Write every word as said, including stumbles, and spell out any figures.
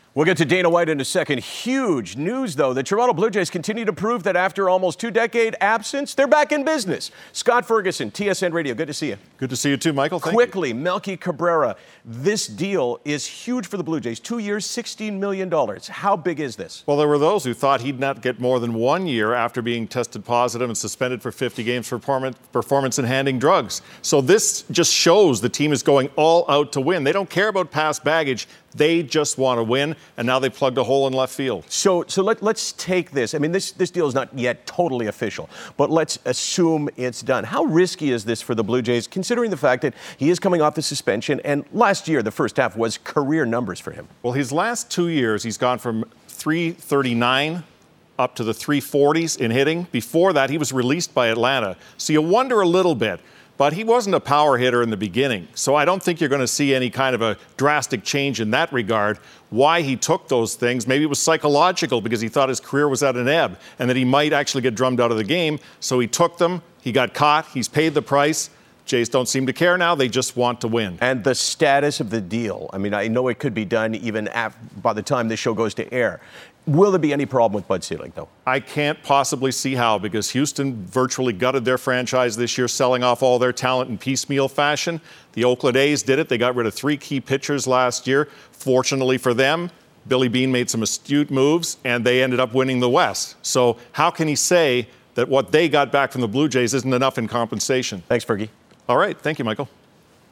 We'll get to Dana White in a second. Huge news, though. The Toronto Blue Jays continue to prove that after almost two-decade absence, they're back in business. Scott Ferguson, T S N Radio, good to see you. Good to see you too, Michael. Thank Quickly, you. Melky Cabrera. This deal is huge for the Blue Jays. Two years, sixteen million dollars. How big is this? Well, there were those who thought he'd not get more than one year after being tested positive and suspended for fifty games for performance-enhancing drugs. So this just shows the team is going all out to win. They don't care about past baggage. They just want to win, and now they plugged a hole in left field. So so let, let's take this. I mean, this, this deal is not yet totally official, but let's assume it's done. How risky is this for the Blue Jays, considering the fact that he is coming off the suspension, and last year, the first half, was career numbers for him? Well, his last two years, he's gone from three thirty-nine up to the three forties in hitting. Before that, he was released by Atlanta. So you wonder a little bit. But he wasn't a power hitter in the beginning, so I don't think you're going to see any kind of a drastic change in that regard. Why he took those things, maybe it was psychological because he thought his career was at an ebb and that he might actually get drummed out of the game. So he took them, he got caught, he's paid the price. Jays don't seem to care now. They just want to win. And the status of the deal, I mean, I know it could be done even after, by the time this show goes to air. Will there be any problem with Bud Selig, though? I can't possibly see how, because Houston virtually gutted their franchise this year, selling off all their talent in piecemeal fashion. The Oakland A's did it. They got rid of three key pitchers last year. Fortunately for them, Billy Beane made some astute moves, and they ended up winning the West. So how can he say that what they got back from the Blue Jays isn't enough in compensation? Thanks, Fergie. All right. Thank you, Michael.